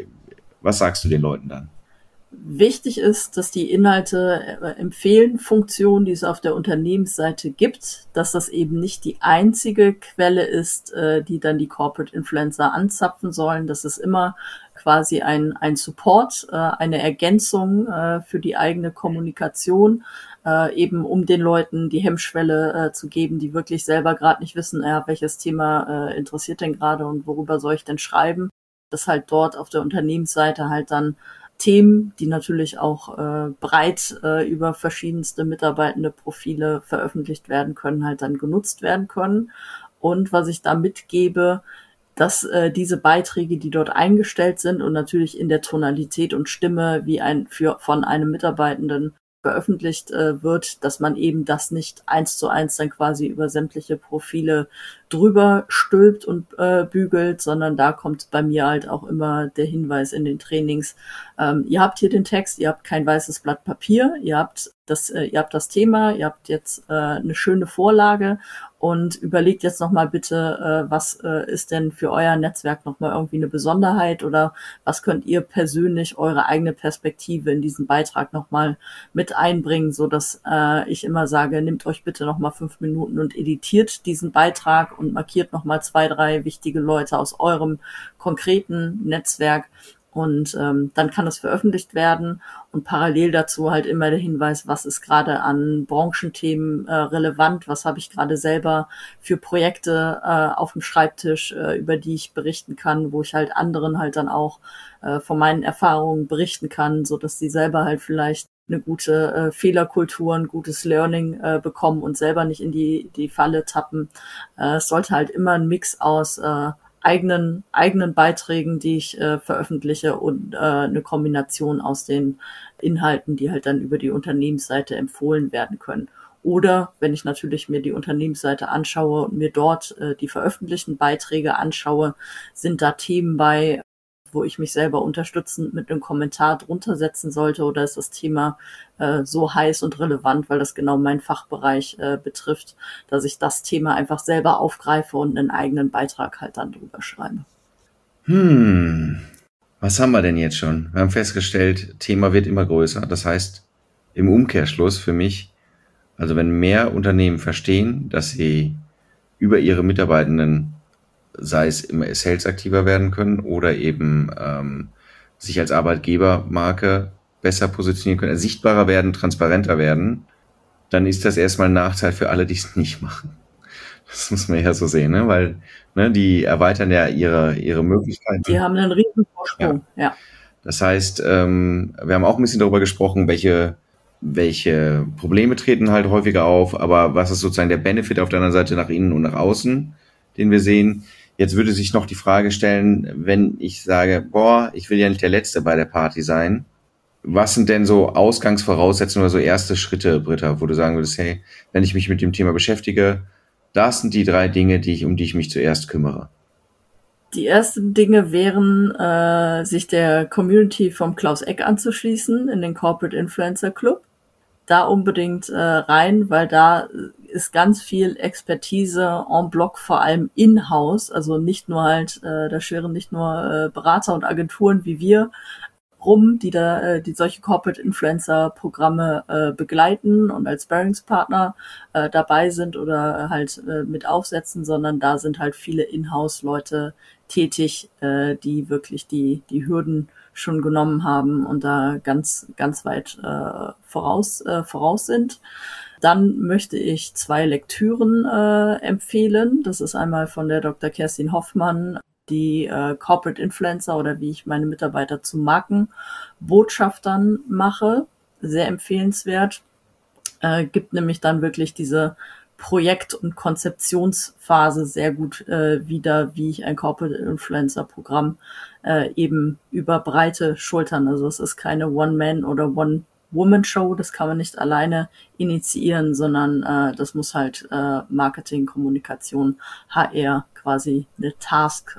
Was sagst du den Leuten dann? Wichtig ist, dass die Inhalte empfehlen Funktion, die es auf der Unternehmensseite gibt, dass das eben nicht die einzige Quelle ist, die dann die Corporate Influencer anzapfen sollen. Das ist immer quasi ein Support, eine Ergänzung für die eigene Kommunikation, eben um den Leuten die Hemmschwelle zu geben, die wirklich selber gerade nicht wissen, welches Thema interessiert denn gerade und worüber soll ich denn schreiben, dass halt dort auf der Unternehmensseite halt dann Themen, die natürlich auch breit über verschiedenste mitarbeitende Profile veröffentlicht werden können, halt dann genutzt werden können. Und was ich da mitgebe, dass diese Beiträge, die dort eingestellt sind und natürlich in der Tonalität und Stimme wie von einem Mitarbeitenden veröffentlicht wird, dass man eben das nicht 1:1 dann quasi über sämtliche Profile drüber stülpt und bügelt, sondern da kommt bei mir halt auch immer der Hinweis in den Trainings, ihr habt hier den Text, ihr habt kein weißes Blatt Papier, ihr habt das Thema, ihr habt jetzt eine schöne Vorlage und überlegt jetzt nochmal bitte, was ist denn für euer Netzwerk nochmal irgendwie eine Besonderheit oder was könnt ihr persönlich eure eigene Perspektive in diesen Beitrag nochmal mit einbringen, so dass ich immer sage, nehmt euch bitte nochmal 5 Minuten und editiert diesen Beitrag und markiert nochmal 2, 3 wichtige Leute aus eurem konkreten Netzwerk. Und dann kann es veröffentlicht werden und parallel dazu halt immer der Hinweis, was ist gerade an Branchenthemen relevant, was habe ich gerade selber für Projekte auf dem Schreibtisch, über die ich berichten kann, wo ich halt anderen halt dann auch von meinen Erfahrungen berichten kann, so dass die selber halt vielleicht eine gute Fehlerkultur, ein gutes Learning bekommen und selber nicht in die Falle tappen. Es sollte halt immer ein Mix aus eigenen Beiträgen, die ich veröffentliche und eine Kombination aus den Inhalten, die halt dann über die Unternehmensseite empfohlen werden können. Oder wenn ich natürlich mir die Unternehmensseite anschaue und mir dort die veröffentlichten Beiträge anschaue, sind da Themen bei, wo ich mich selber unterstützend mit einem Kommentar drunter setzen sollte, oder ist das Thema so heiß und relevant, weil das genau meinen Fachbereich betrifft, dass ich das Thema einfach selber aufgreife und einen eigenen Beitrag halt dann drüber schreibe. Was haben wir denn jetzt schon? Wir haben festgestellt, Thema wird immer größer. Das heißt, im Umkehrschluss für mich, also wenn mehr Unternehmen verstehen, dass sie über ihre Mitarbeitenden, sei es im Sales aktiver werden können oder eben sich als Arbeitgebermarke besser positionieren können, sichtbarer werden, transparenter werden, dann ist das erstmal ein Nachteil für alle, die es nicht machen. Das muss man ja so sehen, ne? Weil die erweitern ja ihre Möglichkeiten. Die haben einen riesen Vorsprung, ja. Das heißt, wir haben auch ein bisschen darüber gesprochen, welche Probleme treten halt häufiger auf, aber was ist sozusagen der Benefit auf der anderen Seite nach innen und nach außen, den wir sehen. Jetzt würde sich noch die Frage stellen, wenn ich sage, ich will ja nicht der Letzte bei der Party sein. Was sind denn so Ausgangsvoraussetzungen oder so erste Schritte, Britta, wo du sagen würdest, hey, wenn ich mich mit dem Thema beschäftige, das sind die 3 Dinge, um die ich mich zuerst kümmere? Die ersten Dinge wären, sich der Community vom Klaus Eck anzuschließen in den Corporate Influencer Club. Da unbedingt rein, weil da ist ganz viel Expertise en bloc, vor allem in-house, also nicht nur halt, da schwirren nicht nur Berater und Agenturen wie wir rum, die solche Corporate Influencer Programme begleiten und als Sparringspartner dabei sind oder halt mit aufsetzen, sondern da sind halt viele Inhouse Leute tätig, die wirklich die Hürden schon genommen haben und da ganz, ganz weit voraus sind. Dann möchte ich 2 Lektüren empfehlen. Das ist einmal von der Dr. Kerstin Hoffmann, die Corporate Influencer oder wie ich meine Mitarbeiter zu Markenbotschaftern mache. Sehr empfehlenswert. Gibt nämlich dann wirklich diese Projekt- und Konzeptionsphase sehr gut wieder, wie ich ein Corporate Influencer Programm eben über breite Schultern, also es ist keine One-Man- oder One-Woman-Show, das kann man nicht alleine initiieren, sondern das muss halt Marketing, Kommunikation, HR quasi eine Task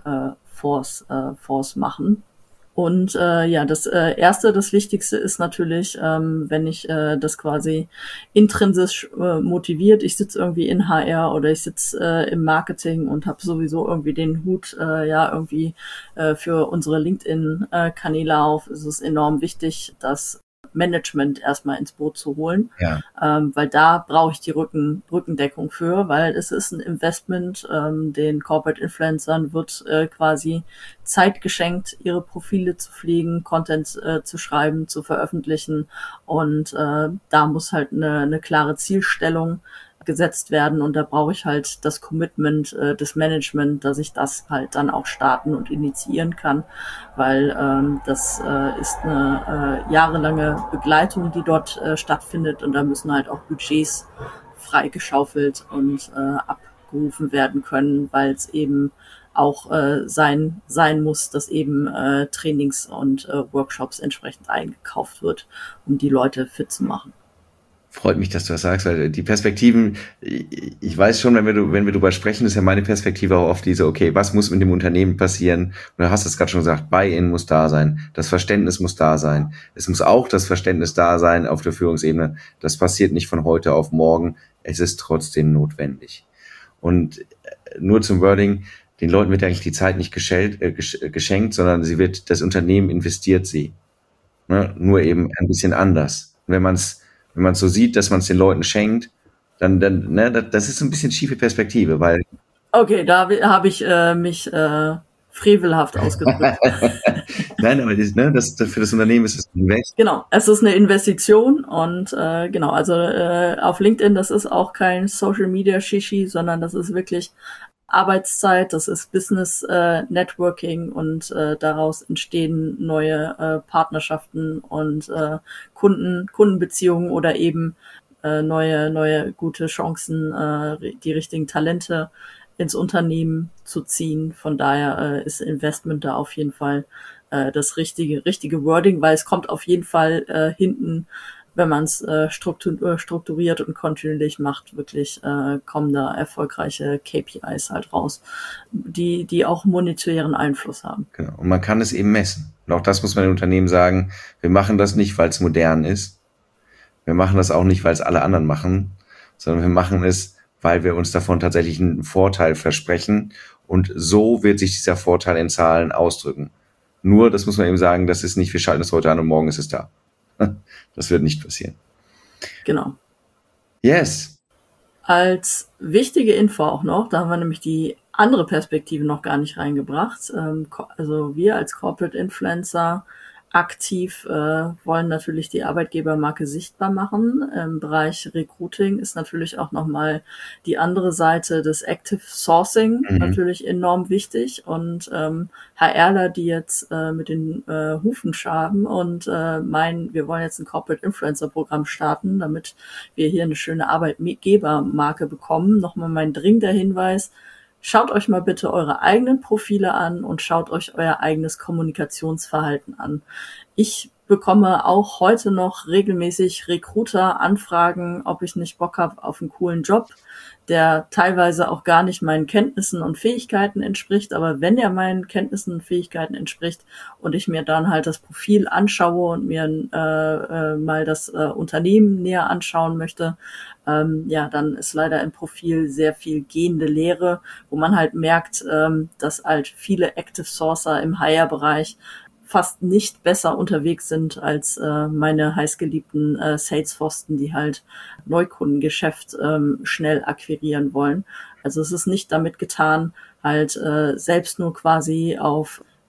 Force machen. Und das Erste, das Wichtigste ist natürlich, wenn ich das quasi intrinsisch motiviert, ich sitze irgendwie in HR oder ich sitze im Marketing und habe sowieso irgendwie den Hut irgendwie für unsere LinkedIn-Kanäle auf, ist es enorm wichtig, dass Management erstmal ins Boot zu holen, Ja. Weil da brauche ich die Rückendeckung für, weil es ist ein Investment, den Corporate Influencern wird quasi Zeit geschenkt, ihre Profile zu pflegen, Content zu schreiben, zu veröffentlichen und da muss halt eine klare Zielstellung gesetzt werden und da brauche ich halt das Commitment des Management, dass ich das halt dann auch starten und initiieren kann, weil das ist eine jahrelange Begleitung, die dort stattfindet und da müssen halt auch Budgets freigeschaufelt und abgerufen werden können, weil es eben auch sein muss, dass eben Trainings und Workshops entsprechend eingekauft wird, um die Leute fit zu machen. Freut mich, dass du das sagst, weil die Perspektiven, ich weiß schon, wenn wir drüber sprechen, ist ja meine Perspektive auch oft diese, okay, was muss mit dem Unternehmen passieren? Und du hast es gerade schon gesagt, Buy-in muss da sein, das Verständnis muss da sein. Es muss auch das Verständnis da sein auf der Führungsebene. Das passiert nicht von heute auf morgen, es ist trotzdem notwendig. Und nur zum Wording, den Leuten wird eigentlich die Zeit nicht geschenkt, sondern das Unternehmen investiert sie. Ne? Nur eben ein bisschen anders. Und wenn man es so sieht, dass man es den Leuten schenkt, dann das ist so ein bisschen schiefe Perspektive, weil Okay, da habe ich mich frevelhaft ausgedrückt. nein, aber für das Unternehmen ist es ein Invest. Genau, es ist eine Investition und genau, also auf LinkedIn, das ist auch kein Social Media Shishi, sondern das ist wirklich Arbeitszeit, das ist Business Networking und daraus entstehen neue Partnerschaften und Kundenbeziehungen oder eben neue gute Chancen, die richtigen Talente ins Unternehmen zu ziehen. Von daher ist Investment da auf jeden Fall das richtige Wording, weil es kommt auf jeden Fall hinten, wenn man es strukturiert und kontinuierlich macht, wirklich kommen da erfolgreiche KPIs halt raus, die auch monetären Einfluss haben. Genau. Und man kann es eben messen. Und auch das muss man den Unternehmen sagen, wir machen das nicht, weil es modern ist. Wir machen das auch nicht, weil es alle anderen machen, sondern wir machen es, weil wir uns davon tatsächlich einen Vorteil versprechen. Und so wird sich dieser Vorteil in Zahlen ausdrücken. Nur, das muss man eben sagen, das ist nicht, wir schalten es heute an und morgen ist es da. Das wird nicht passieren. Genau. Yes. Als wichtige Info auch noch, da haben wir nämlich die andere Perspektive noch gar nicht reingebracht. Also wir als Corporate Influencer aktiv wollen natürlich die Arbeitgebermarke sichtbar machen. Im Bereich Recruiting ist natürlich auch nochmal die andere Seite des Active Sourcing natürlich enorm wichtig. Und HRler, die jetzt mit den Hufen schaben und meinen, wir wollen jetzt ein Corporate Influencer Programm starten, damit wir hier eine schöne Arbeitgebermarke bekommen. Nochmal mein dringender Hinweis: Schaut euch mal bitte eure eigenen Profile an und schaut euch euer eigenes Kommunikationsverhalten an. Ich bekomme auch heute noch regelmäßig Recruiter-Anfragen, ob ich nicht Bock habe auf einen coolen Job, der teilweise auch gar nicht meinen Kenntnissen und Fähigkeiten entspricht. Aber wenn er meinen Kenntnissen und Fähigkeiten entspricht und ich mir dann halt das Profil anschaue und mir mal das Unternehmen näher anschauen möchte, dann ist leider im Profil sehr viel gehende Leere, wo man halt merkt, dass halt viele Active Sourcer im Hire-Bereich fast nicht besser unterwegs sind als meine heißgeliebten Salesforsten, die halt Neukundengeschäft schnell akquirieren wollen. Also es ist nicht damit getan, halt selbst nur quasi auf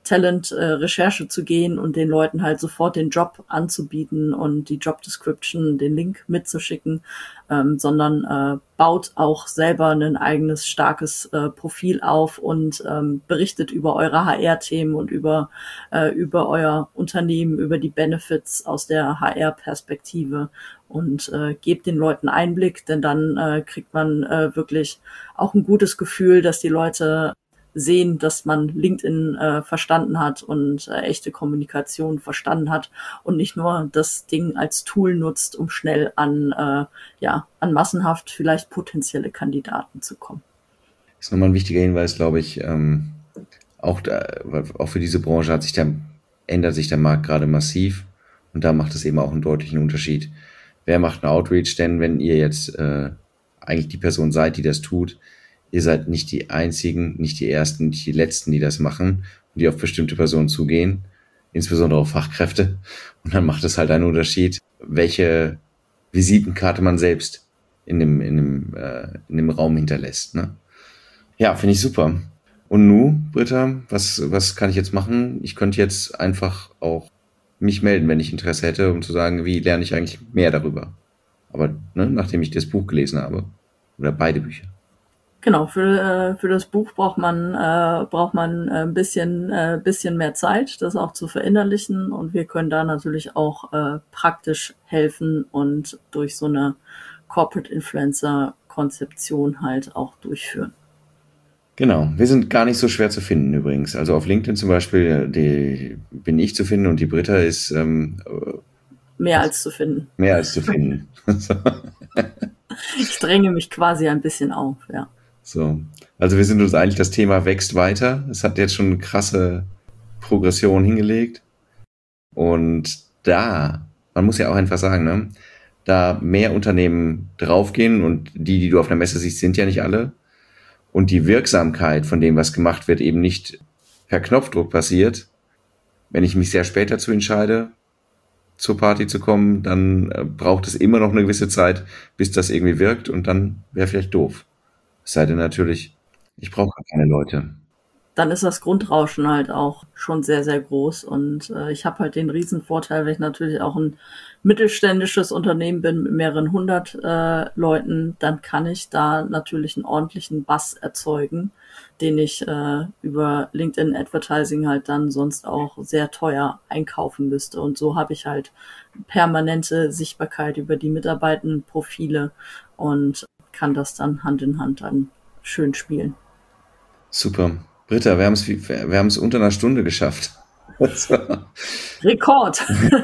Talent-Recherche zu gehen und den Leuten halt sofort den Job anzubieten und die Job-Description, den Link mitzuschicken, sondern baut auch selber ein eigenes, starkes Profil auf und berichtet über eure HR-Themen und über euer Unternehmen, über die Benefits aus der HR-Perspektive und gebt den Leuten Einblick, denn dann kriegt man wirklich auch ein gutes Gefühl, dass die Leute sehen, dass man LinkedIn verstanden hat und echte Kommunikation verstanden hat und nicht nur das Ding als Tool nutzt, um schnell an massenhaft vielleicht potenzielle Kandidaten zu kommen. Das ist nochmal ein wichtiger Hinweis, glaube ich. Auch für diese Branche ändert sich der Markt gerade massiv und da macht es eben auch einen deutlichen Unterschied. Wer macht einen Outreach? Denn wenn ihr jetzt eigentlich die Person seid, die das tut, ihr seid nicht die Einzigen, nicht die Ersten, nicht die Letzten, die das machen und die auf bestimmte Personen zugehen, insbesondere auf Fachkräfte. Und dann macht es halt einen Unterschied, welche Visitenkarte man selbst in dem Raum hinterlässt. Ne? Ja, finde ich super. Und nun, Britta, was kann ich jetzt machen? Ich könnte jetzt einfach auch mich melden, wenn ich Interesse hätte, um zu sagen, wie lerne ich eigentlich mehr darüber. Aber nachdem ich das Buch gelesen habe, oder beide Bücher. Genau, für das Buch braucht man ein bisschen mehr Zeit, das auch zu verinnerlichen, und wir können da natürlich auch praktisch helfen und durch so eine Corporate Influencer Konzeption halt auch durchführen. Genau, wir sind gar nicht so schwer zu finden übrigens. Also auf LinkedIn zum Beispiel, bin ich zu finden und die Britta ist mehr als zu finden. Mehr als zu finden. Ich dränge mich quasi ein bisschen auf, ja. So, also wir sind uns einig, das Thema wächst weiter. Es hat jetzt schon eine krasse Progression hingelegt. Und man muss ja auch einfach sagen, ne, da mehr Unternehmen draufgehen und die du auf einer Messe siehst, sind ja nicht alle. Und die Wirksamkeit von dem, was gemacht wird, eben nicht per Knopfdruck passiert. Wenn ich mich sehr spät dazu entscheide, zur Party zu kommen, dann braucht es immer noch eine gewisse Zeit, bis das irgendwie wirkt, und dann wäre vielleicht doof. Es sei denn natürlich, ich brauche keine Leute. Dann ist das Grundrauschen halt auch schon sehr, sehr groß. Und ich habe halt den Riesenvorteil, weil ich natürlich auch ein mittelständisches Unternehmen bin mit mehreren 100 Leuten, dann kann ich da natürlich einen ordentlichen Buzz erzeugen, den ich über LinkedIn Advertising halt dann sonst auch sehr teuer einkaufen müsste. Und so habe ich halt permanente Sichtbarkeit über die Mitarbeitendenprofile und kann das dann Hand in Hand dann schön spielen. Super. Britta, wir haben es unter einer Stunde geschafft. Rekord.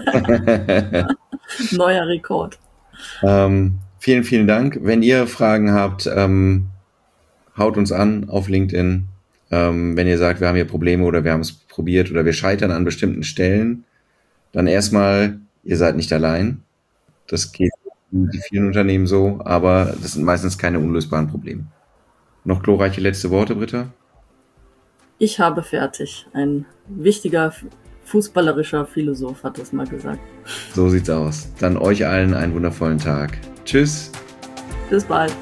Neuer Rekord. Vielen, vielen Dank. Wenn ihr Fragen habt, haut uns an auf LinkedIn. Wenn ihr sagt, wir haben hier Probleme oder wir haben es probiert oder wir scheitern an bestimmten Stellen, dann erstmal, ihr seid nicht allein. Das geht in vielen Unternehmen so, aber das sind meistens keine unlösbaren Probleme. Noch glorreiche letzte Worte, Britta? Ich habe fertig. Ein wichtiger fußballerischer Philosoph hat das mal gesagt. So sieht's aus. Dann euch allen einen wundervollen Tag. Tschüss. Bis bald.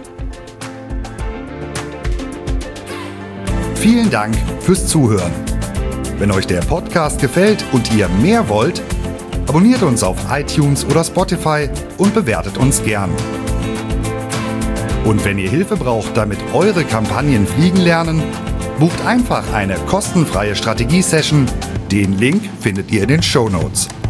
Vielen Dank fürs Zuhören. Wenn euch der Podcast gefällt und ihr mehr wollt, abonniert uns auf iTunes oder Spotify und bewertet uns gern. Und wenn ihr Hilfe braucht, damit eure Kampagnen fliegen lernen, bucht einfach eine kostenfreie Strategie-Session. Den Link findet ihr in den Shownotes.